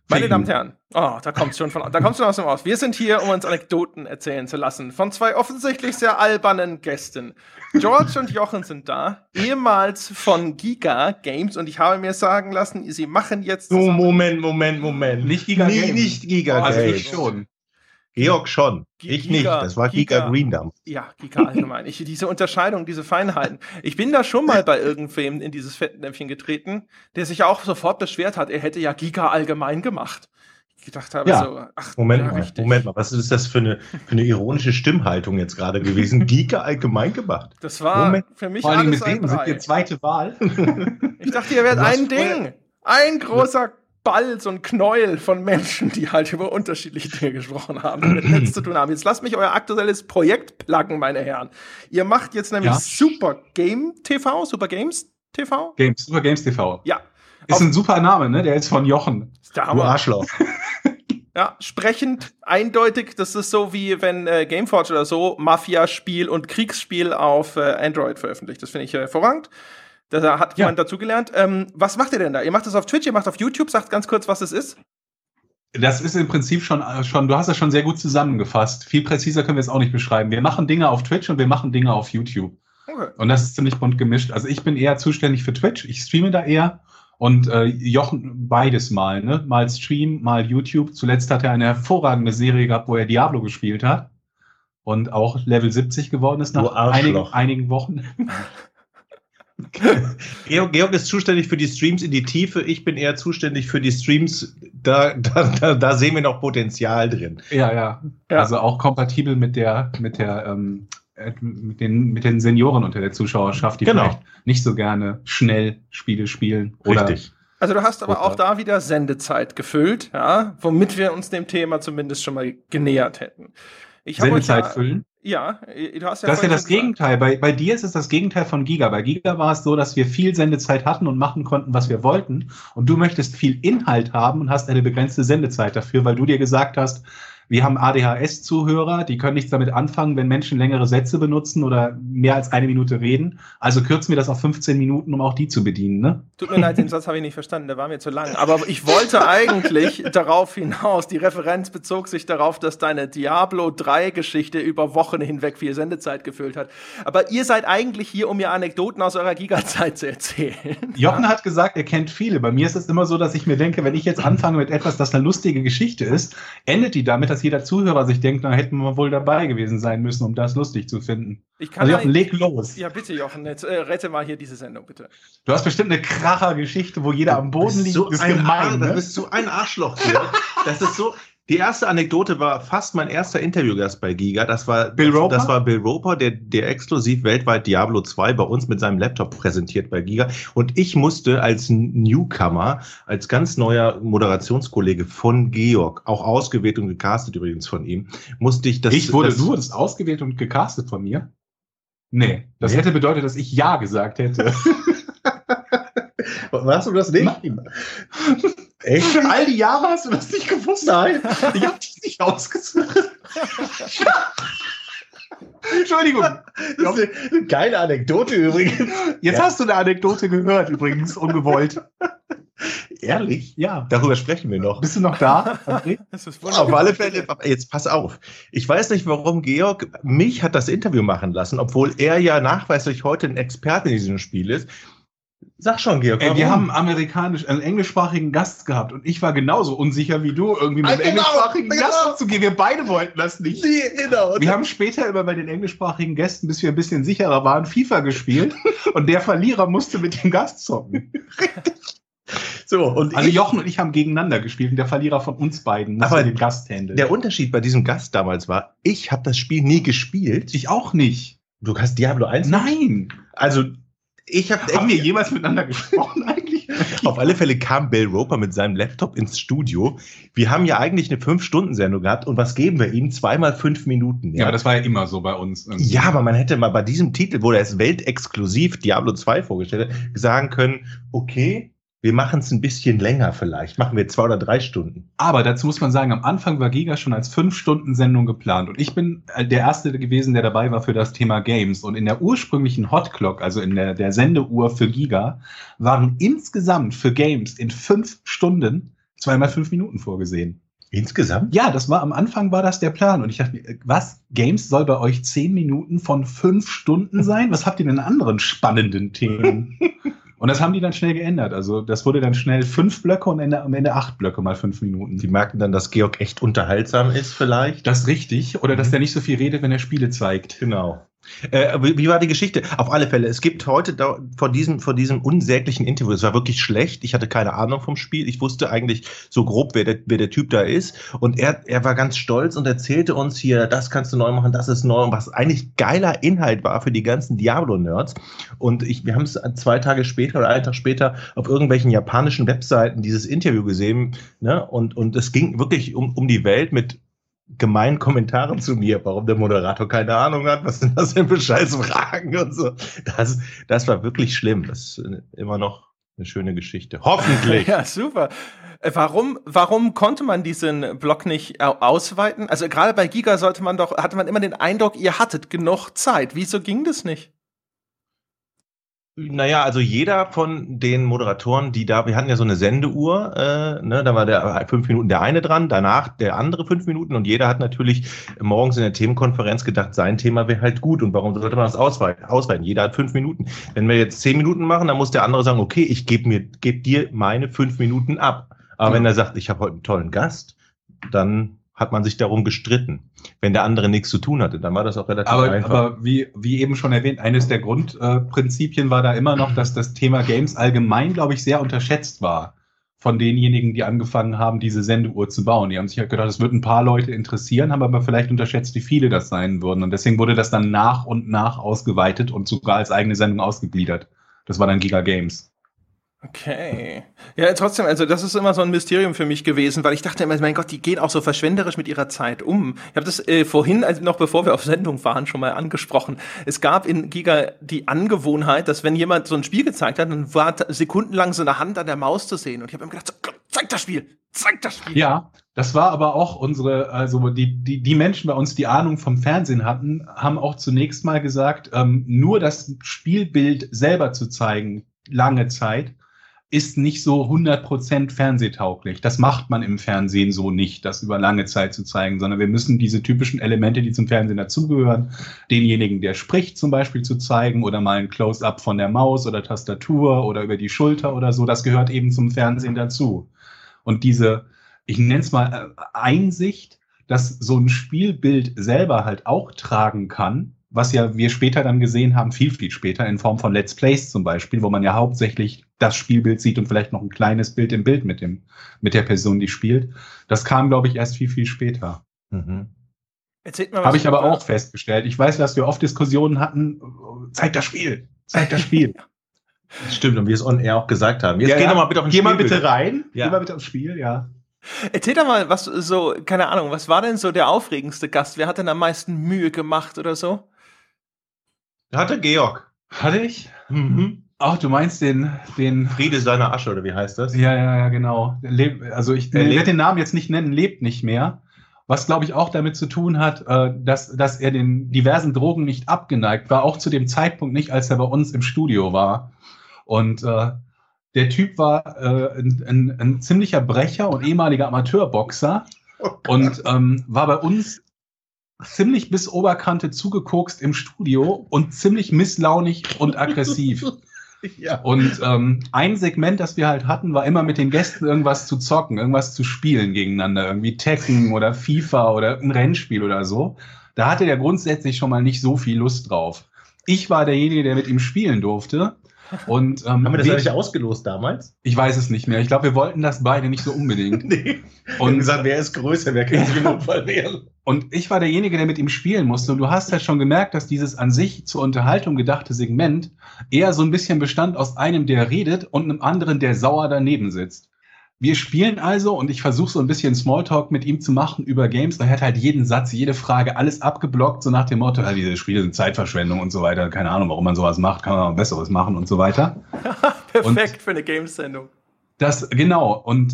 Meine Damen und Herren, da kommt's schon aus dem Aus. Wir sind hier, um uns Anekdoten erzählen zu lassen von zwei offensichtlich sehr albernen Gästen. George und Jochen sind da, ehemals von Giga Games, und ich habe mir sagen lassen, sie machen jetzt... Oh, Moment. Nicht Giga Games. Nicht Giga Games. Also ich schon. Georg schon. Ich nicht. Das war Giga Green Dump. Ja, Giga allgemein. Diese Unterscheidung, diese Feinheiten. Ich bin da schon mal bei irgendwem in dieses Fettnäpfchen getreten, der sich auch sofort beschwert hat, er hätte ja Giga allgemein gemacht. Ich gedacht habe Moment mal, was ist das für eine ironische Stimmhaltung jetzt gerade gewesen? Giga allgemein gemacht. Das war für mich vor allem mit dem sind die zweite Wahl. Ich dachte, ihr werdet ein Ding. Ein großer Ball, so ein Knäuel von Menschen, die halt über unterschiedliche Dinge gesprochen haben, die mit nichts zu tun haben. Jetzt lasst mich euer aktuelles Projekt pluggen, meine Herren. Ihr macht jetzt nämlich Super Games TV? Super Games TV. Ja. Ist ein super Name, ne? Der ist von Jochen. Du Arschloch. Ja, sprechend, eindeutig, das ist so wie wenn Gameforge oder so Mafia-Spiel und Kriegsspiel auf Android veröffentlicht. Das finde ich hervorragend. Da hat jemand dazugelernt. Was macht ihr denn da? Ihr macht das auf Twitch, ihr macht auf YouTube. Sagt ganz kurz, was es ist. Das ist im Prinzip schon, du hast das schon sehr gut zusammengefasst. Viel präziser können wir es auch nicht beschreiben. Wir machen Dinge auf Twitch und wir machen Dinge auf YouTube. Okay. Und das ist ziemlich bunt gemischt. Also ich bin eher zuständig für Twitch. Ich streame da eher. Und Jochen beides mal, ne? Mal Stream, mal YouTube. Zuletzt hat er eine hervorragende Serie gehabt, wo er Diablo gespielt hat. Und auch Level 70 geworden ist nach einigen Wochen. Georg ist zuständig für die Streams in die Tiefe. Ich bin eher zuständig für die Streams. Da sehen wir noch Potenzial drin. Ja. Also auch kompatibel mit den Senioren unter der Zuschauerschaft, die vielleicht nicht so gerne schnell Spiele spielen. Richtig. Also du hast aber auch da wieder Sendezeit gefüllt, ja, womit wir uns dem Thema zumindest schon mal genähert hätten. Sendezeit füllen? Ja, du hast ja. Das ist ja das Gegenteil. Bei dir ist es das Gegenteil von Giga. Bei Giga war es so, dass wir viel Sendezeit hatten und machen konnten, was wir wollten. Und du möchtest viel Inhalt haben und hast eine begrenzte Sendezeit dafür, weil du dir gesagt hast, wir haben ADHS-Zuhörer, die können nichts damit anfangen, wenn Menschen längere Sätze benutzen oder mehr als 1 Minute reden. Also kürzen wir das auf 15 Minuten, um auch die zu bedienen, ne? Tut mir leid, den Satz habe ich nicht verstanden, der war mir zu lang. Aber ich wollte eigentlich darauf hinaus, die Referenz bezog sich darauf, dass deine Diablo 3-Geschichte über Wochen hinweg viel Sendezeit gefüllt hat. Aber ihr seid eigentlich hier, um mir Anekdoten aus eurer Giga-Zeit zu erzählen. Jochen hat gesagt, er kennt viele. Bei mir ist es immer so, dass ich mir denke, wenn ich jetzt anfange mit etwas, das eine lustige Geschichte ist, endet die damit, dass jeder Zuhörer sich denkt, dann hätten wir wohl dabei gewesen sein müssen, um das lustig zu finden. Jochen, leg los. Ja, bitte, Jochen, jetzt rette mal hier diese Sendung, bitte. Du hast bestimmt eine Kracher-Geschichte, wo jeder am Boden liegt. Du bist so ein Arschloch hier. Das ist so... Die erste Anekdote war fast mein erster Interviewgast bei Giga. Das war Bill Roper, der exklusiv weltweit Diablo 2 bei uns mit seinem Laptop präsentiert bei Giga. Und ich musste als Newcomer, als ganz neuer Moderationskollege von Georg, auch ausgewählt und gecastet übrigens von ihm, musste ich das... Du wurdest ausgewählt und gecastet von mir? Nee, das hätte bedeutet, dass ich Ja gesagt hätte. Hast du das nicht? Nein. Echt? All die Jahre hast du das nicht gewusst? Nein. Ich hab dich nicht ausgesucht. Entschuldigung. Das ist eine geile Anekdote übrigens. Jetzt hast du eine Anekdote gehört, übrigens, ungewollt. Ehrlich? Ja. Darüber sprechen wir noch. Bist du noch da, André? Das ist wunderbar. Auf alle Fälle, jetzt pass auf. Ich weiß nicht, warum Georg mich hat das Interview machen lassen, obwohl er ja nachweislich heute ein Experte in diesem Spiel ist. Sag schon, Georg. Wir haben einen englischsprachigen Gast gehabt und ich war genauso unsicher wie du, irgendwie mit einem englischsprachigen Gast umzugehen. Wir beide wollten das nicht. Genau. Wir haben später immer bei den englischsprachigen Gästen, bis wir ein bisschen sicherer waren, FIFA gespielt und der Verlierer musste mit dem Gast zocken. So, und also Jochen und ich haben gegeneinander gespielt und der Verlierer von uns beiden musste den Gast handeln. Der Unterschied bei diesem Gast damals war, ich habe das Spiel nie gespielt. Ich auch nicht. Du hast Diablo 1? Nein. Also haben wir jemals miteinander gesprochen eigentlich? Auf alle Fälle kam Bill Roper mit seinem Laptop ins Studio. Wir haben ja eigentlich eine 5-Stunden-Sendung gehabt und was geben wir ihm? 2x 5 Minuten. Ja, das war ja immer so bei uns. Ja, aber man hätte mal bei diesem Titel, wo er es weltexklusiv Diablo 2 vorgestellt hat, sagen können, okay, wir machen es ein bisschen länger vielleicht. Machen wir 2 oder 3 Stunden. Aber dazu muss man sagen, am Anfang war Giga schon als 5-Stunden-Sendung geplant. Und ich bin der Erste gewesen, der dabei war für das Thema Games. Und in der ursprünglichen Hot Clock, also in der Sendeuhr für Giga, waren insgesamt für Games in 5 Stunden 2 mal 5 Minuten vorgesehen. Insgesamt? Ja, am Anfang war das der Plan. Und ich dachte mir, was? Games soll bei euch 10 Minuten von 5 Stunden sein? Was habt ihr denn in anderen spannenden Themen? Und das haben die dann schnell geändert. Also das wurde dann schnell 5 Blöcke und am Ende 8 Blöcke mal 5 Minuten. Die merken dann, dass Georg echt unterhaltsam ist vielleicht. Das ist richtig. Oder dass der nicht so viel redet, wenn er Spiele zeigt. Genau. Wie war die Geschichte? Auf alle Fälle, es gibt heute vor diesem unsäglichen Interview, es war wirklich schlecht, ich hatte keine Ahnung vom Spiel, ich wusste eigentlich so grob, wer der Typ da ist, und er war ganz stolz und erzählte uns hier, das kannst du neu machen, das ist neu, und was eigentlich geiler Inhalt war für die ganzen Diablo-Nerds. Und wir haben es 2 Tage später oder einen Tag später auf irgendwelchen japanischen Webseiten dieses Interview gesehen, ne? Und es ging wirklich um die Welt mit gemeinen Kommentaren zu mir, warum der Moderator keine Ahnung hat, was sind das denn für scheiß Fragen und so. Das war wirklich schlimm. Das ist immer noch eine schöne Geschichte. Hoffentlich. Ja, super. Warum konnte man diesen Blog nicht ausweiten? Also gerade bei Giga hatte man immer den Eindruck, ihr hattet genug Zeit. Wieso ging das nicht? Naja, also jeder von den Moderatoren, wir hatten ja so eine Sendeuhr, da war der 5 Minuten der eine dran, danach der andere 5 Minuten, und jeder hat natürlich morgens in der Themenkonferenz gedacht, sein Thema wäre halt gut, und warum sollte man das ausweiten? Jeder hat 5 Minuten. Wenn wir jetzt 10 Minuten machen, dann muss der andere sagen, okay, ich gebe dir meine 5 Minuten ab. Aber wenn er sagt, ich habe heute einen tollen Gast, dann hat man sich darum gestritten. Wenn der andere nichts zu tun hatte, dann war das auch relativ einfach. Aber wie eben schon erwähnt, eines der Grundprinzipien war da immer noch, dass das Thema Games allgemein, glaube ich, sehr unterschätzt war von denjenigen, die angefangen haben, diese Sendeuhr zu bauen. Die haben sich halt gedacht, es wird ein paar Leute interessieren, haben aber vielleicht unterschätzt, wie viele das sein würden. Und deswegen wurde das dann nach und nach ausgeweitet und sogar als eigene Sendung ausgegliedert. Das war dann Giga Games. Okay. Ja, trotzdem, also das ist immer so ein Mysterium für mich gewesen, weil ich dachte immer, mein Gott, die gehen auch so verschwenderisch mit ihrer Zeit um. Ich habe das vorhin, also noch bevor wir auf Sendung waren, schon mal angesprochen. Es gab in Giga die Angewohnheit, dass wenn jemand so ein Spiel gezeigt hat, dann war sekundenlang so eine Hand an der Maus zu sehen. Und ich habe immer gedacht, so, zeig das Spiel! Ja, das war aber auch die Menschen bei uns, die Ahnung vom Fernsehen hatten, haben auch zunächst mal gesagt, nur das Spielbild selber zu zeigen, lange Zeit, ist nicht so 100% fernsehtauglich. Das macht man im Fernsehen so nicht, das über lange Zeit zu zeigen, sondern wir müssen diese typischen Elemente, die zum Fernsehen dazugehören, denjenigen, der spricht, zum Beispiel zu zeigen, oder mal ein Close-up von der Maus oder Tastatur oder über die Schulter oder so, das gehört eben zum Fernsehen dazu. Und diese, ich nenne es mal Einsicht, dass so ein Spielbild selber halt auch tragen kann, was ja wir später dann gesehen haben, viel, viel später, in Form von Let's Plays zum Beispiel, wo man ja hauptsächlich das Spielbild sieht und vielleicht noch ein kleines Bild im Bild mit der Person, die spielt. Das kam, glaube ich, erst viel, viel später. Mhm. Habe ich aber auch festgestellt. Ich weiß, dass wir oft Diskussionen hatten, zeig das Spiel. Das stimmt, und wir es on air auch gesagt haben. Jetzt geh mal bitte auf ein Spiel. Geh mal bitte rein. Ja. Geh mal bitte aufs Spiel, ja. Erzähl doch mal, keine Ahnung, was war denn so der aufregendste Gast? Wer hat denn am meisten Mühe gemacht oder so? Hatte Georg. Hatte ich? Mhm. Ach, du meinst den Friede seiner Asche, oder wie heißt das? Ja, genau. Ich werde den Namen jetzt nicht nennen, lebt nicht mehr. Was, glaube ich, auch damit zu tun hat, dass er den diversen Drogen nicht abgeneigt war, auch zu dem Zeitpunkt nicht, als er bei uns im Studio war. Und der Typ war ein ziemlicher Brecher und ehemaliger Amateurboxer und war bei uns ziemlich bis Oberkante zugekokst im Studio und ziemlich misslaunig und aggressiv. Ja. Und ein Segment, das wir halt hatten, war immer mit den Gästen irgendwas zu zocken, irgendwas zu spielen gegeneinander, irgendwie Tekken oder FIFA oder ein Rennspiel oder so. Da hatte der grundsätzlich schon mal nicht so viel Lust drauf. Ich war derjenige, der mit ihm spielen durfte. Und, haben wir das eigentlich ausgelost damals? Ich weiß es nicht mehr. Ich glaube, wir wollten das beide nicht so unbedingt. Nee. Und gesagt, wer ist größer, wer kann sich im Notfall wehren. Und ich war derjenige, der mit ihm spielen musste. Und du hast halt schon gemerkt, dass dieses an sich zur Unterhaltung gedachte Segment eher so ein bisschen bestand aus einem, der redet, und einem anderen, der sauer daneben sitzt. Wir spielen also, und ich versuche so ein bisschen Smalltalk mit ihm zu machen über Games. Er hat halt jeden Satz, jede Frage, alles abgeblockt, so nach dem Motto, diese Spiele sind Zeitverschwendung und so weiter. Keine Ahnung, warum man sowas macht, kann man auch Besseres machen und so weiter. Perfekt für eine Games-Sendung. Genau. Und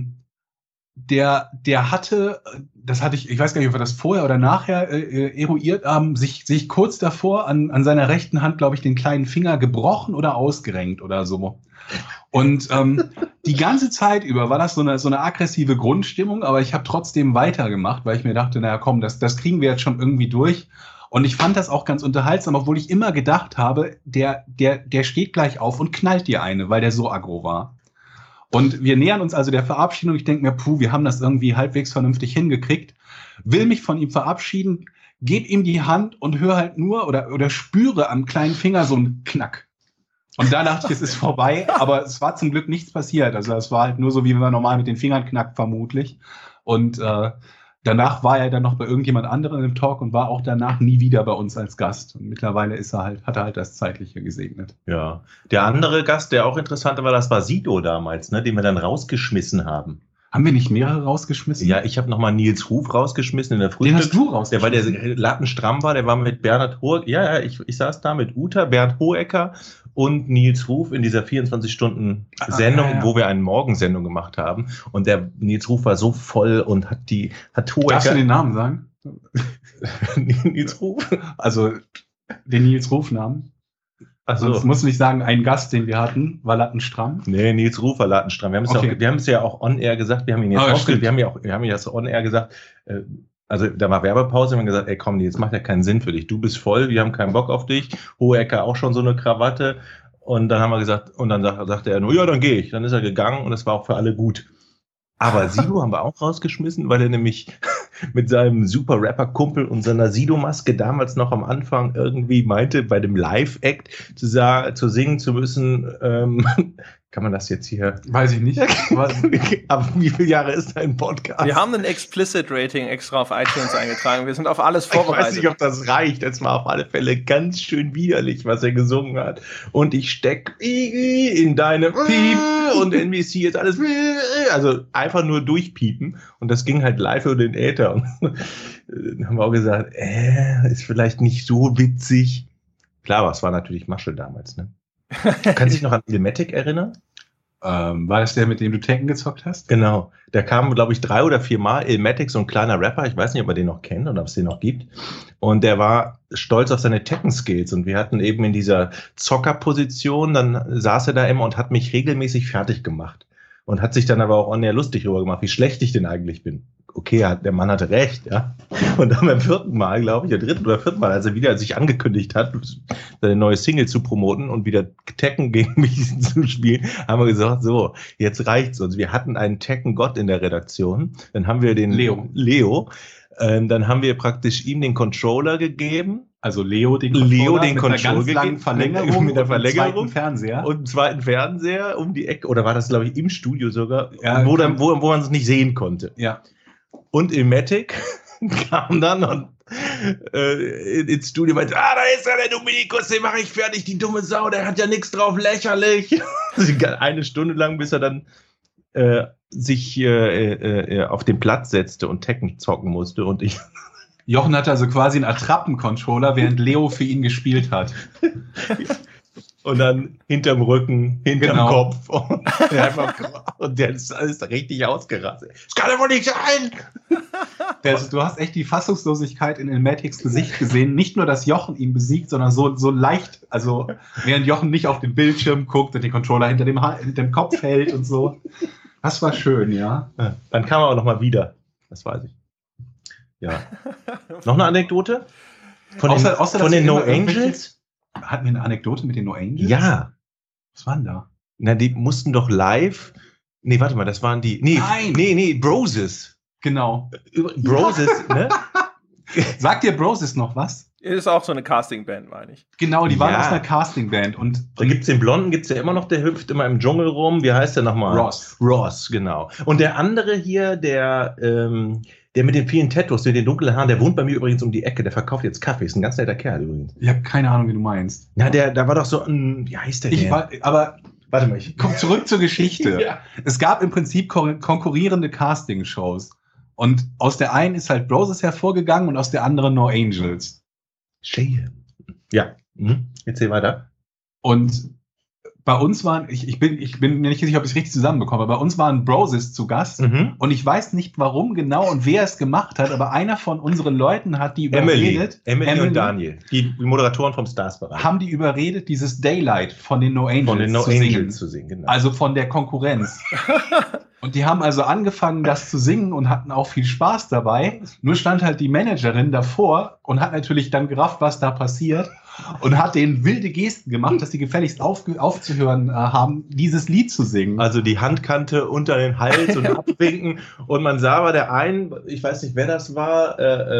der hatte, ich weiß gar nicht, ob wir das vorher oder nachher eruiert haben, sich kurz davor an seiner rechten Hand, glaube ich, den kleinen Finger gebrochen oder ausgerenkt oder so. Und die ganze Zeit über war das so eine aggressive Grundstimmung, aber ich habe trotzdem weitergemacht, weil ich mir dachte, naja komm, das kriegen wir jetzt schon irgendwie durch. Und ich fand das auch ganz unterhaltsam, obwohl ich immer gedacht habe, der steht gleich auf und knallt dir eine, weil der so aggro war. Und wir nähern uns also der Verabschiedung. Ich denke mir, wir haben das irgendwie halbwegs vernünftig hingekriegt. Will mich von ihm verabschieden, gebe ihm die Hand und höre halt nur oder spüre am kleinen Finger so einen Knack. Und da dachte ich, es ist vorbei, aber es war zum Glück nichts passiert. Also es war halt nur so, wie wenn man normal mit den Fingern knackt, vermutlich. Und danach war er dann noch bei irgendjemand anderem im Talk und war auch danach nie wieder bei uns als Gast. Und mittlerweile hat er halt das Zeitliche gesegnet. Ja. Der andere Gast, der auch interessant war, das war Sido damals, ne, den wir dann rausgeschmissen haben. Haben wir nicht mehrere rausgeschmissen? Ja, ich habe nochmal Nils Ruf rausgeschmissen in der Frühstück. Den hast du rausgeschmissen? Der, weil der lattenstramm war, der war mit Bernhard Hohecker. Ja, ich saß da mit Uta, Bernd Hohecker und Nils Ruf in dieser 24-Stunden-Sendung, wo wir eine Morgensendung gemacht haben. Und der Nils Ruf war so voll und hat Hohecker... Darfst du den Namen sagen? Nils Ruf? Also den Nils Ruf-Namen? Also das muss nicht sagen, ein Gast, den wir hatten, war lattenstramm. Nee, Nils Ruf war lattenstramm. Wir haben es ja auch on-air gesagt, wir haben ihn jetzt wir haben ihn ja so on-air gesagt, also da war Werbepause, wir haben gesagt, ey komm, jetzt macht ja keinen Sinn für dich. Du bist voll, wir haben keinen Bock auf dich. Hohecker auch schon so eine Krawatte. Und dann haben wir gesagt, und dann sagte er nur, ja, dann gehe ich. Dann ist er gegangen und es war auch für alle gut. Aber Sido haben wir auch rausgeschmissen, weil er nämlich mit seinem super Rapper-Kumpel und seiner Sido-Maske damals noch am Anfang irgendwie meinte, bei dem Live-Act zu singen zu müssen, kann man das jetzt hier? Weiß ich nicht. Aber wie viele Jahre ist dein Podcast? Wir haben ein Explicit-Rating extra auf iTunes eingetragen. Wir sind auf alles vorbereitet. Ich weiß nicht, ob das reicht. Es war auf alle Fälle ganz schön widerlich, was er gesungen hat. Und ich steck in deine Piep und NBC jetzt alles. Also einfach nur durchpiepen. Und das ging halt live über den Äther. Und dann haben wir auch gesagt, ist vielleicht nicht so witzig. Klar, aber es war natürlich Masche damals, ne? Kannst du dich noch an Ilmatic erinnern? War das der, mit dem du Tekken gezockt hast? Genau. Der kam, glaube ich, 3 oder 4 Mal. Ilmatic, so ein kleiner Rapper. Ich weiß nicht, ob man den noch kennt oder ob es den noch gibt. Und der war stolz auf seine Tekken-Skills. Und wir hatten eben in dieser Zockerposition, dann saß er da immer und hat mich regelmäßig fertig gemacht. Und hat sich dann aber auch on-air lustig darüber gemacht, wie schlecht ich denn eigentlich bin. Okay, der Mann hatte recht, ja. Und dann beim 4. Mal, glaube ich, der 3. oder 4. Mal, als er wieder sich angekündigt hat, seine neue Single zu promoten und wieder Tekken gegen mich zu spielen, haben wir gesagt, so, jetzt reicht's uns. Wir hatten einen Tekken-Gott in der Redaktion. Dann haben wir den Leo. Dann haben wir praktisch ihm den Controller gegeben. Also Leo den Controller mit einer ganz langen Verlängerung mit der Verlängerung und einem zweiten Fernseher um die Ecke. Oder war das, glaube ich, im Studio sogar, ja, wo man es nicht sehen konnte. Ja. Und Ilmatic kam dann und ins Studio und meinte, da ist er, der Dominikus, den mache ich fertig, die dumme Sau, der hat ja nichts drauf, lächerlich. Eine Stunde lang, bis er dann sich auf den Platz setzte und Tekken zocken musste und ich... Jochen hatte also quasi einen Attrappen-Controller, während Leo für ihn gespielt hat. Und dann hinterm Rücken, hinterm Kopf. Und der ist alles richtig ausgerastet. Das kann doch nicht sein! Du hast echt die Fassungslosigkeit in Ilmatics Gesicht gesehen. Nicht nur, dass Jochen ihn besiegt, sondern so leicht, also während Jochen nicht auf den Bildschirm guckt und den Controller hinter dem Kopf hält und so. Das war schön, ja. Dann kam er auch nochmal wieder. Das weiß ich. Ja. Noch eine Anekdote? Von den No Angels? Hatten wir eine Anekdote mit den No Angels? Ja. Was waren da? Na, die mussten doch live. Nee, warte mal, das waren die. Nee, Broses. Genau. Broses, ne? Sagt dir Broses noch was? Ist auch so eine Castingband, meine ich. Genau, die waren aus einer Castingband. Und da gibt's den Blonden, gibt's ja immer noch, der hüpft immer im Dschungel rum. Wie heißt der nochmal? Ross, genau. Und der andere hier, der mit den vielen Tattoos, mit den dunklen Haaren, der wohnt bei mir übrigens um die Ecke, der verkauft jetzt Kaffee, ist ein ganz netter Kerl übrigens. Ich habe keine Ahnung, wie du meinst. Na, da war doch so ein, wie heißt der denn? Warte mal, ich komme zurück zur Geschichte. Ja. Es gab im Prinzip konkurrierende Casting-Shows. Und aus der einen ist halt Broses hervorgegangen und aus der anderen No Angels. Schön. Ja, erzähl weiter. Und bei uns waren, ich bin mir nicht sicher, ob ich es richtig zusammenbekomme, aber bei uns waren Broses zu Gast und ich weiß nicht, warum genau und wer es gemacht hat, aber einer von unseren Leuten hat die überredet. Emily und Daniel, die Moderatoren vom Stars-Bereich. Haben die überredet, dieses Daylight von den No Angels zu singen. Genau. Also von der Konkurrenz. Und die haben also angefangen, das zu singen und hatten auch viel Spaß dabei. Nur stand halt die Managerin davor und hat natürlich dann gerafft, was da passiert. Und hat denen wilde Gesten gemacht, dass sie gefälligst aufzuhören haben, dieses Lied zu singen. Also die Handkante unter den Hals und abwinken. Und man sah bei der einen, ich weiß nicht, wer das war,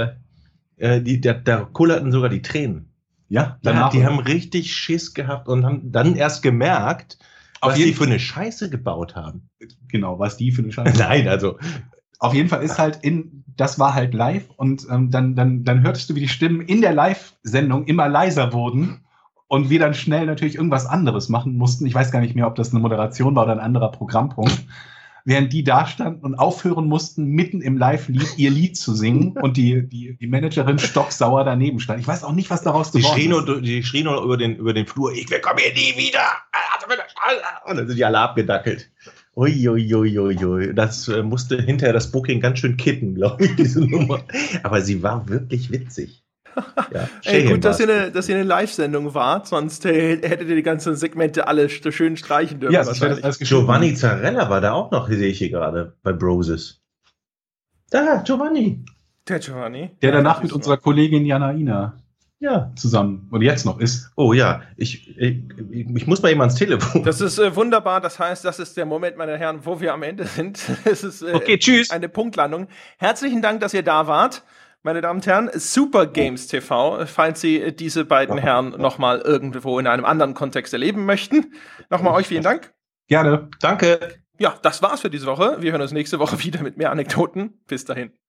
da kullerten sogar die Tränen. Ja, danach, die haben richtig Schiss gehabt und haben dann erst gemerkt, was die für eine Scheiße gebaut haben. Genau, was die für eine Scheiße. Nein, also auf jeden Fall ist halt das war halt live und dann hörtest du, wie die Stimmen in der Live-Sendung immer leiser wurden und wir dann schnell natürlich irgendwas anderes machen mussten. Ich weiß gar nicht mehr, ob das eine Moderation war oder ein anderer Programmpunkt. Während die da standen und aufhören mussten, mitten im Live-Lied ihr Lied zu singen und die Managerin stocksauer daneben stand. Ich weiß auch nicht, was daraus geworden ist. Die schrien nur über den Flur, wir kommen hier nie wieder. Und dann sind die alle abgedackelt. Uiuiuiui. Das musste hinterher das Booking ganz schön kitten, glaube ich, diese Nummer. Aber sie war wirklich witzig. Ja, ey, gut, dass ihr eine Live-Sendung wart, sonst hättet ihr die ganzen Segmente alle schön streichen dürfen. Ja, Giovanni Zarella war da auch noch, sehe ich hier gerade, bei Broses. Da, Giovanni. Der Giovanni. Der danach mit unserer Kollegin Janaina zusammen und jetzt noch ist. Oh ja, ich muss mal eben ans Telefon. Das ist wunderbar. Das heißt, das ist der Moment, meine Herren, wo wir am Ende sind. Es ist okay, tschüss. Eine Punktlandung. Herzlichen Dank, dass ihr da wart. Meine Damen und Herren, Super Games TV, falls Sie diese beiden Herren nochmal irgendwo in einem anderen Kontext erleben möchten. Nochmal euch vielen Dank. Gerne. Danke. Ja, das war's für diese Woche. Wir hören uns nächste Woche wieder mit mehr Anekdoten. Bis dahin.